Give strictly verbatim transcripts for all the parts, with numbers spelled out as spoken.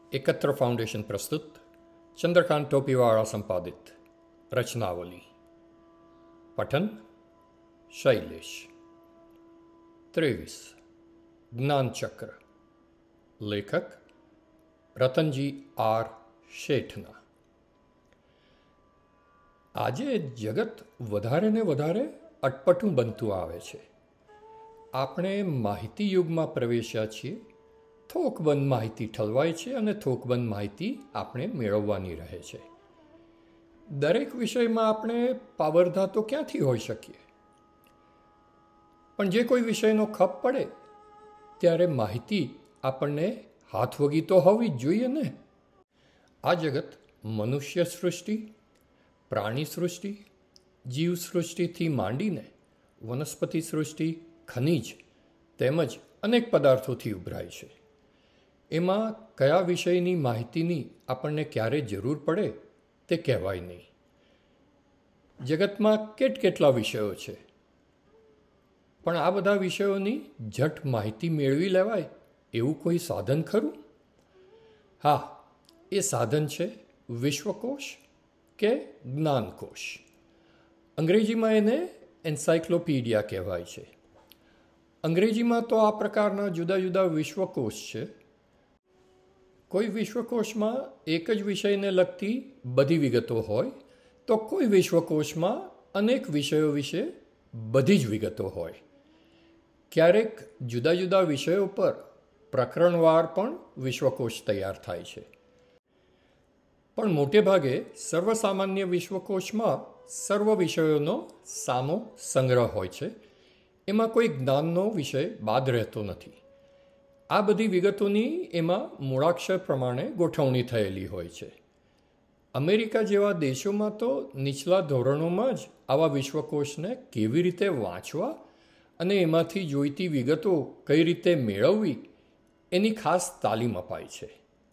एकत्र फाउंडेशन प्रस्तुत चंद्रकांत टोपीवाड़ा संपादित रचनावली। पठन शैलेश। त्रेवीस ज्ञान चक्र। लेखक रतनजी आर શેઠના। આજે જગત વધારે ને વધારે અટપટું બનતું આવે છે। આપણે માહિતી યુગમાં પ્રવેશ્યા છીએ। થોકબંધ માહિતી ઠલવાય છે અને થોકબંધ માહિતી આપણે મેળવવાની રહે છે। દરેક વિષયમાં આપણે પાવરધા તો ક્યાંથી હોઈ શકીએ, પણ જે કોઈ વિષયનો ખપ પડે ત્યારે માહિતી આપણને હાથવગી તો હોવી જ જોઈએ ને। આ જગત મનુષ્ય સૃષ્ટિ, પ્રાણી સૃષ્ટિ, જીવ સૃષ્ટિથી માંડીને વનસ્પતિ સૃષ્ટિ, ખનિજ તેમજ અનેક પદાર્થોથી ઉભરાય છે। એમાં કયા વિષયની માહિતીની આપણને ક્યારે જરૂર પડે તે કહેવાય નહીં। જગતમાં કેટ કેટલા વિષયો છે, પણ આ બધા વિષયોની ઝટ માહિતી મેળવી લેવાય એવું કોઈ સાધન ખરું? હા, એ સાધન છે વિશ્વકોશ કે જ્ઞાનકોશ। અંગ્રેજીમાં એને એન્સાઇક્લોપીડિયા કહેવાય છે। અંગ્રેજીમાં તો આ પ્રકારના જુદા જુદા વિશ્વકોશ છે। કોઈ વિશ્વકોશમાં એક જ વિષયને લગતી બધી વિગતો હોય તો કોઈ વિશ્વકોશમાં અનેક વિષયો વિશે બધી જ વિગતો હોય। ક્યારેક જુદા જુદા વિષયો પર પ્રકરણવાર પણ વિશ્વકોશ તૈયાર થાય છે, પણ મોટે ભાગે સર્વસામાન્ય વિશ્વકોશમાં સર્વ વિષયોનો સામો સંગ્રહ હોય છે। એમાં કોઈ જ્ઞાનનો વિષય બાદ રહેતો નથી। આ બધી વિગતોની એમાં મૂળાક્ષર પ્રમાણે ગોઠવણી થયેલી હોય છે। અમેરિકા જેવા દેશોમાં તો નીચલા ધોરણોમાં જ આવા વિશ્વકોશને કેવી રીતે વાંચવા અને એમાંથી જોઈતી વિગતો કઈ રીતે મેળવવી એની ખાસ તાલીમ અપાય છે।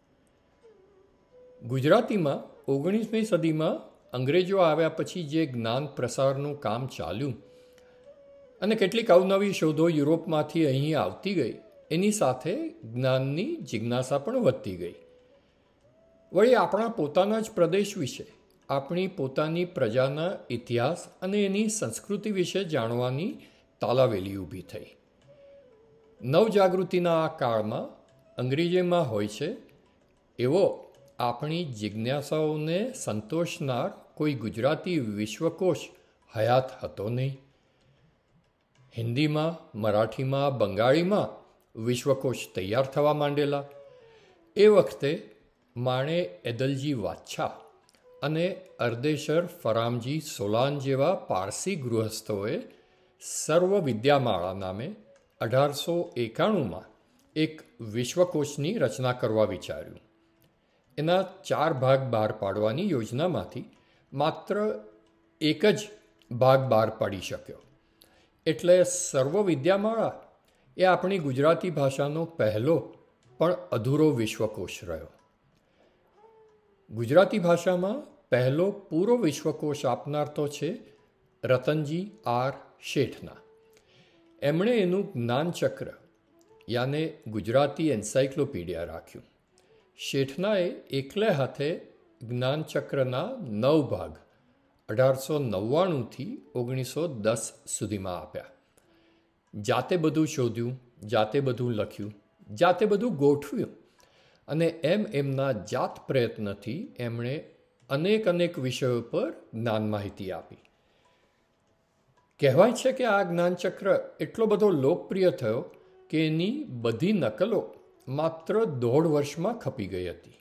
ગુજરાતીમાં ઓગણીસમી સદીમાં અંગ્રેજો આવ્યા પછી જે જ્ઞાન પ્રસારનું કામ ચાલ્યું અને કેટલીક અવનવી શોધો યુરોપમાંથી અહીં આવતી ગઈ, એની સાથે જ્ઞાનની જિજ્ઞાસા પણ વધતી ગઈ। વળી આપણા પોતાના જ પ્રદેશ વિશે, આપણી પોતાની પ્રજાના ઇતિહાસ અને એની સંસ્કૃતિ વિશે જાણવાની તાલાવેલી ઊભી થઈ। નવજાગૃતિના આ કાળમાં અંગ્રેજીમાં હોય છે એવો આપણી જિજ્ઞાસાઓને સંતોષનાર કોઈ ગુજરાતી વિશ્વકોશ હયાત હતો નહીં। હિન્દીમાં, મરાઠીમાં, બંગાળીમાં વિશ્વકોશ તૈયાર થવા માંડેલા। એ વખતે માણે એદલજી વાચ્છા અને અર્દેશર ફરામજી સોલાન જેવા પારસી ગૃહસ્થોએ સર્વ વિદ્યામાળા નામે અઢારસો એકાણુંમાં એક વિશ્વકોશની રચના કરવા વિચાર્યું। એના ચાર ભાગ બહાર પાડવાની યોજનામાંથી માત્ર એક જ ભાગ બહાર પાડી શક્યો, એટલે સર્વ વિદ્યામાળા એ આપણી ગુજરાતી ભાષાનો પહેલો પણ અધૂરો વિશ્વકોશ રહ્યો। ગુજરાતી ભાષામાં પહેલો પૂરો વિશ્વકોશ આપનાર તો છે રતનજી આર શેઠના। એમણે એનું જ્ઞાનચક્ર યાને ગુજરાતી એન્સાઇક્લોપીડિયા રાખ્યું। શેઠનાએ એકલે હાથે જ્ઞાનચક્રના નવ ભાગ અઢારસો નવ્વાણુંથી ઓગણીસો દસ સુધીમાં આપ્યા। જાતે બધું શોધ્યું, જાતે બધું લખ્યું, જાતે બધું ગોઠવ્યું અને એમ એમના જાત પ્રયત્નથી એમણે અનેક અનેક વિષયો પર જ્ઞાન માહિતી આપી। કહેવાય છે કે આ જ્ઞાનચક્ર એટલો બધો લોકપ્રિય થયો કે એની બધી નકલો માત્ર દોઢ વર્ષમાં ખપી ગઈ હતી।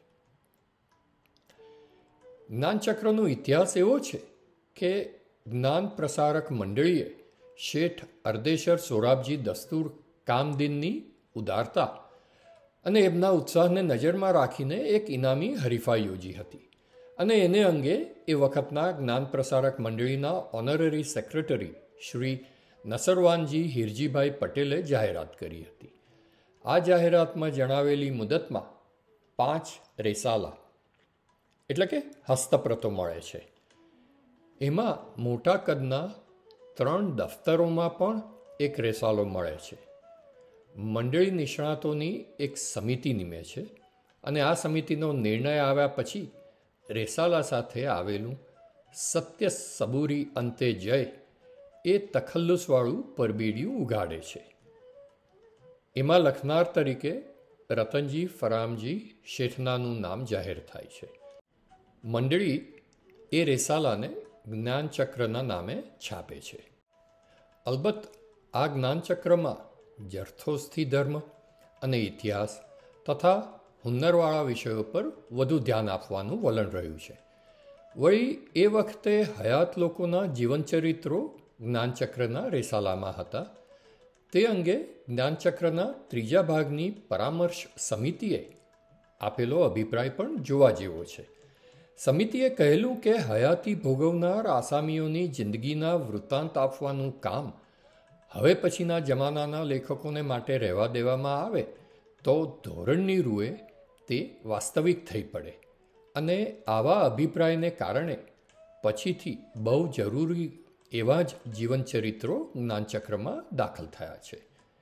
જ્ઞાનચક્રનો ઇતિહાસ એવો છે કે જ્ઞાન પ્રસારક મંડળીએ શેઠ અર્દેશર સોરાબજી દસ્તુર કામદીનની ઉદારતા અને એમના ઉત્સાહને નજરમાં રાખીને એક ઇનામી હરીફાઈ યોજી હતી અને એને અંગે એ વખતના જ્ઞાન પ્રસારક મંડળીના ઓનરરી સેક્રેટરી શ્રી નસરવાનજી હિરજીભાઈ પટેલે જાહેરાત કરી હતી। આ જાહેરાતમાં જણાવેલી મુદતમાં પાંચ રેસાલા એટલે કે હસ્તપ્રતો મળે છે। એમાં મોટા કદના ત્રણ દફતરોમાં પણ એક રેસાલો મળે છે। મંડળી નિષ્ણાતોની એક સમિતિ નિમે છે અને આ સમિતિનો નિર્ણય આવ્યા પછી રેસાલા સાથે આવેલું સત્ય સબૂરી અંતે જય એ તખલ્લુસવાળું પરબીડિયું ઉગાડે છે. એમાં લખનાર તરીકે રતનજી ફરામજી શેઠનાનું નામ જાહેર થાય છે. મંડળી એ રેસાલાને જ્ઞાનચક્રના નામે છાપે છે. અલબત્ત આ જ્ઞાનચક્રમાં જરથોસ્થી ધર્મ અને ઇતિહાસ તથા હુન્નરવાળા વિષયો પર વધુ ધ્યાન આપવાનું વલણ રહ્યું છે. વળી એ વખતે હયાત લોકોના જીવનચરિત્રો જ્ઞાનચક્રના રેસાલામાં હતા. તે અંગે જ્ઞાનચક્રના ત્રીજા ભાગની પરામર્શ સમિતિએ આપેલો અભિપ્રાય પણ જોવા જેવો છે. સમિતિએ કહેલું કે હયાતી ભોગવનાર આસામીઓની જિંદગીના વૃત્તાંત આપવાનું કામ હવે પછીના જમાનાના લેખકોને માટે રહેવા દેવામાં આવે તો ધોરણની રૂએ તે વાસ્તવિક થઈ પડે અને આવા અભિપ્રાયને કારણે પછીથી બહુ જરૂરી એવા જ જીવનચરિત્રો જ્ઞાનચક્રમાં દાખલ થયા છે.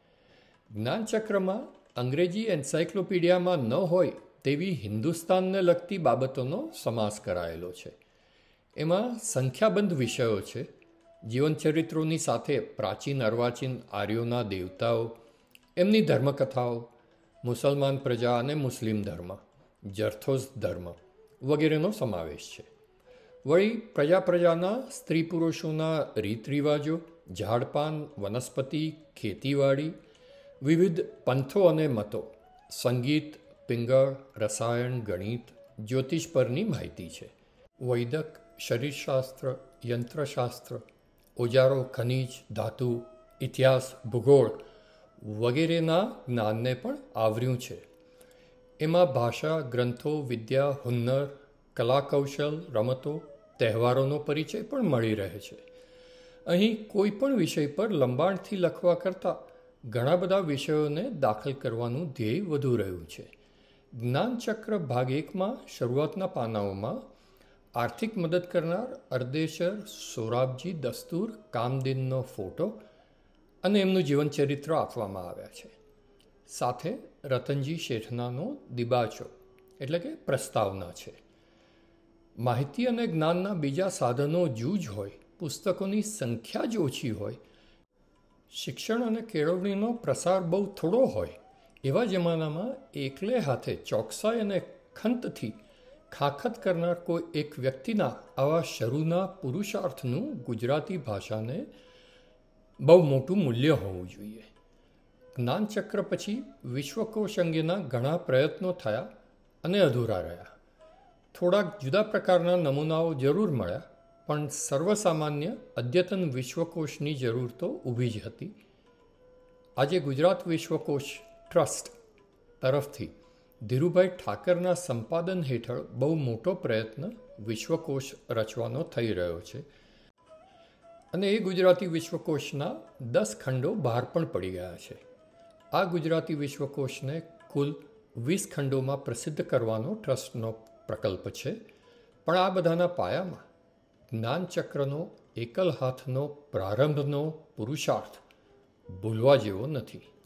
જ્ઞાનચક્રમાં અંગ્રેજી એન્સાઇક્લોપીડિયામાં ન હોય તેવી હિન્દુસ્તાનને લગતી બાબતોનો સમાસ કરાયેલો છે. એમાં સંખ્યાબંધ વિષયો છે. જીવનચરિત્રોની સાથે પ્રાચીન અર્વાચીન આર્યોના દેવતાઓ, એમની ધર્મકથાઓ, મુસલમાન પ્રજા અને મુસ્લિમ ધર્મ, જરથોસ ધર્મ વગેરેનો સમાવેશ છે. વળી પ્રજા પ્રજાના સ્ત્રી પુરુષોના રીત રિવાજો, ઝાડપાન, વનસ્પતિ, ખેતીવાડી, વિવિધ પંથો અને મતો, સંગીત, પિંગળ, રસાયણ, ગણિત, જ્યોતિષ પરની માહિતી છે. વૈદક, શરીરશાસ્ત્ર, યંત્રશાસ્ત્ર, ઓજારો, ખનિજ, ધાતુ, ઇતિહાસ, ભૂગોળ વગેરેના જ્ઞાનને પણ આવર્યું છે. એમાં ભાષા, ગ્રંથો, વિદ્યા, હુન્નર, કલા કૌશલ, રમતો, તહેવારોનો પરિચય પણ મળી રહે છે. અહીં કોઈ પણ વિષય પર લંબાણથી લખવા કરતાં ઘણા બધા વિષયોને દાખલ કરવાનું ધ્યેય વધુ રહ્યું છે. જ્ઞાનચક્ર ભાગ એકમાં શરૂઆતના પાનાઓમાં આર્થિક મદદ કરનાર અર્દેશર સોરાબજી દસ્તુર કામદીનનો ફોટો અને એમનું જીવનચરિત્ર આપવામાં આવ્યા છે. સાથે રતનજી શેઠનાનો દિબાચો એટલે કે પ્રસ્તાવના છે. માહિતી અને જ્ઞાનના બીજા સાધનો જૂજ હોય, પુસ્તકોની સંખ્યા જ ઓછી હોય, શિક્ષણ અને કેળવણીનો પ્રસાર બહુ થોડો હોય, એવા જમાનામાં એકલે હાથે ચોકસાઈ અને ખંતથી ખાખત કરનાર કોઈ એક વ્યક્તિના આવા શરૂના પુરુષાર્થનું ગુજરાતી ભાષાને બહુ મોટું મૂલ્ય હોવું જોઈએ. જ્ઞાનચક્ર પછી વિશ્વકોશ અંગેના ઘણા પ્રયત્નો થયા અને અધૂરા રહ્યા. થોડાક જુદા પ્રકારના નમૂનાઓ જરૂર મળ્યા, પણ સર્વસામાન્ય અદ્યતન વિશ્વકોશની જરૂર તો ઊભી જ હતી. આજે ગુજરાત વિશ્વકોશ ટ્રસ્ટ તરફથી ધીરુભાઈ ઠાકરના સંપાદન હેઠળ બહુ મોટો પ્રયત્ન વિશ્વકોશ રચવાનો થઈ રહ્યો છે અને એ ગુજરાતી વિશ્વકોશના દસ ખંડો બહાર પણ પડી ગયા છે. આ ગુજરાતી વિશ્વકોશને કુલ વીસ ખંડોમાં પ્રસિદ્ધ કરવાનો ટ્રસ્ટનો પ્રકલ્પ છે. પણ આ બધાના પાયામાં જ્ઞાનચક્રનો એકલ હાથનો પ્રારંભનો પુરુષાર્થ ભૂલવા જેવો નથી.